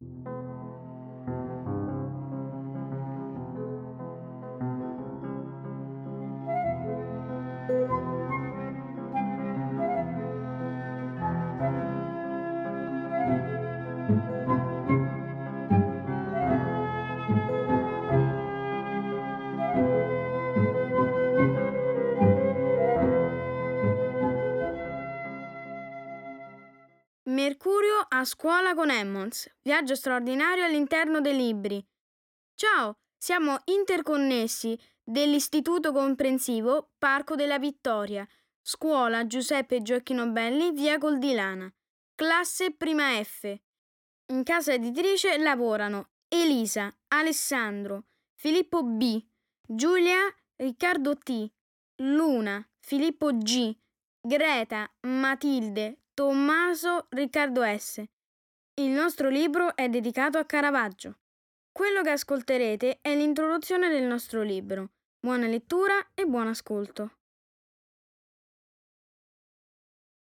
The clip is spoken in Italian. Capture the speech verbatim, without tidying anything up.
Mercurio a scuola con Emmons. Viaggio straordinario all'interno dei libri. Ciao, siamo interconnessi dell'Istituto Comprensivo Parco della Vittoria, scuola Giuseppe Gioacchino Belli, via Goldilana, classe prima F. In casa editrice lavorano Elisa, Alessandro, Filippo B, Giulia, Riccardo T, Luna, Filippo G, Greta, Matilde, Tommaso, Riccardo S. Il nostro libro è dedicato a Caravaggio. Quello che ascolterete è l'introduzione del nostro libro. Buona lettura e buon ascolto.